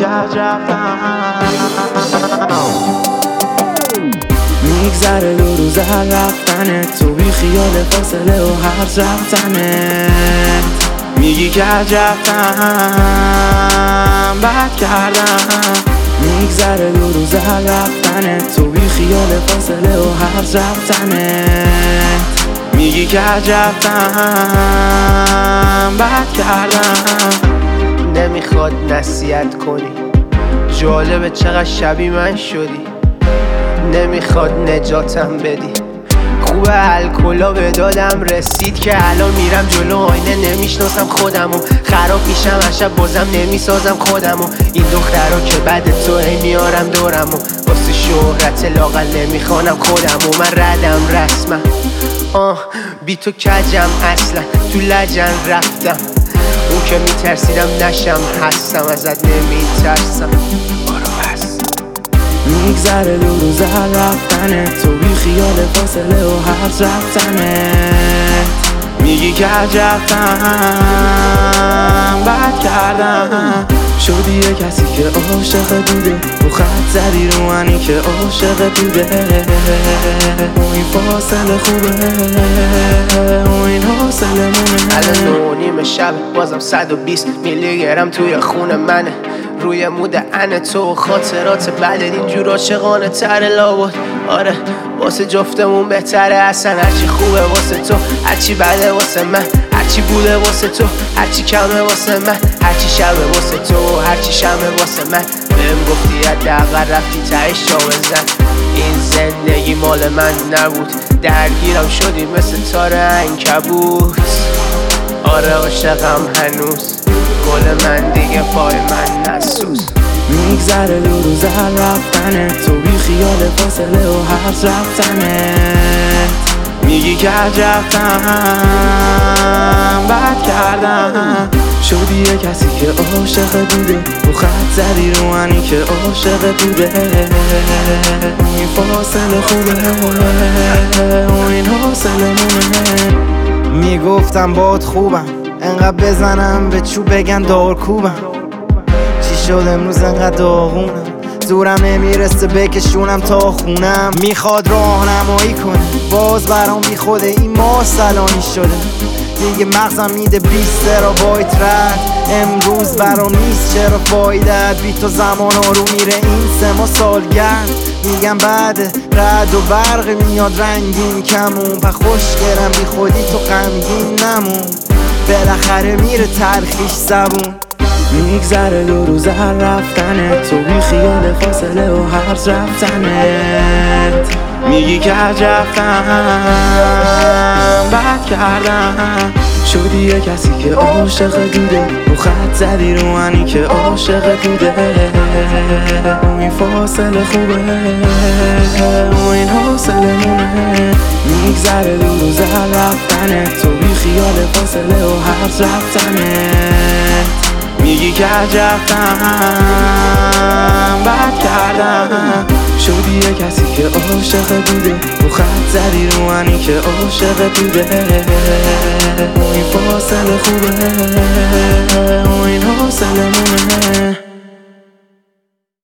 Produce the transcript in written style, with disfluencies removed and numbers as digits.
که از رفتم میگذره 2 روز هر رفتنت، تو بی خیال فاصله و هر رفتنت. میگی که از رفتم بد کردم، میگذره 2 روز هر رفتنت، تو بی خیال فاصله و هر رفتنت. میگی که از رفتم بد کردم. نمیخواد نصیحت کنی، جالبه چقدر شبیه من شدی. نمیخواد نجاتم بدی، خوبه الکلا به دادم رسید که الان میرم جلو آینه نمیشناسم خودمو. خراب میشم هر شب بازم نمیسازم خودمو. این دخترها که بعد تو هی میارم دورمو، واسه شهرت لاغل نمیخوانم خودمو. من ردم رسمم بی تو کجم اصلا، تو لجن رفتم. اون که میترسیدم نشم هستم، ازت نمیترسم. میگذره 2 روز هر رفتنت، تو بی خیال فاصله و هر رفتنت. میگی که از رفتم بد کردم. شدی یه کسی که عاشق بوده، تو خط زدی رو منی که عاشق بوده. و این فاصله خوبه و این حاصل مونه. الان 9:30 شب بازم 120 میلی گرم توی خون منه. روی مود انه تو و خاطرات بعد اینجور عاشقانه تر لابد. آره واسه جفتمون بهتره اصلا، هرچی خوبه واسه تو، هرچی بده واسه من، هرچی بوده واسه تو، هرچی کمه واسه من، هرچی شبه واسه تو، هرچی شمه واسه من. بهم گفتی حداقل رفتی تهش جا بزن. این زندگی مال من نبود، درگیرم شدی مثل تار عنکبوت. آره عاشقم هنوز، گل من دیگه پای من نسوز. میگذره 2 روز هر رفتنت، تو بی خیال فاصله و هر رفتنت. میگی که از رفتم بد کردم. شدی یه کسی که عاشق بوده، تو خط زدی رو منی که عاشق بوده. این فاصله خوبه و این حاصل مونه. میگفتم باد خوبم، انقدر بزنم به چوب بگن دارکوبم. چی شد امروز انقدر داغونم، زورم نمیرسه بکشونم تا خونم. میخواد راهنمایی کنه باز برام بی خوده، این ما سلانی شده دیگه. مغزم میده 20 ترابایت رد، امروز برام نیست چرا فایدت. بی تو زمان رو میره این 3 ماه سالگرد. میگم بعد رد و برق میاد رنگین کمون، پا خوشگرم بی خودی تو غمگین نمون. بالاخره میره تلخیش زبون. میگذره 2 روز هر رفتنت، تو بی خیال فاصله و هر رفتنت. میگی که از رفتم بد کردم. شدی یه کسی که عاشق بوده، تو خط زدی رو منی که عاشق بوده. و این فاصله خوبه و این حاصل مونه. میگذره 2 روز هر رفتنت، تو بی خیال فاصله و هر رفتنت. میگی که از رفتم بد کردم. شدی یه کسی که عاشق بوده، تو خط زدی رو منی که عاشق بوده. و این فاصله خوبه و این حاصل مونه.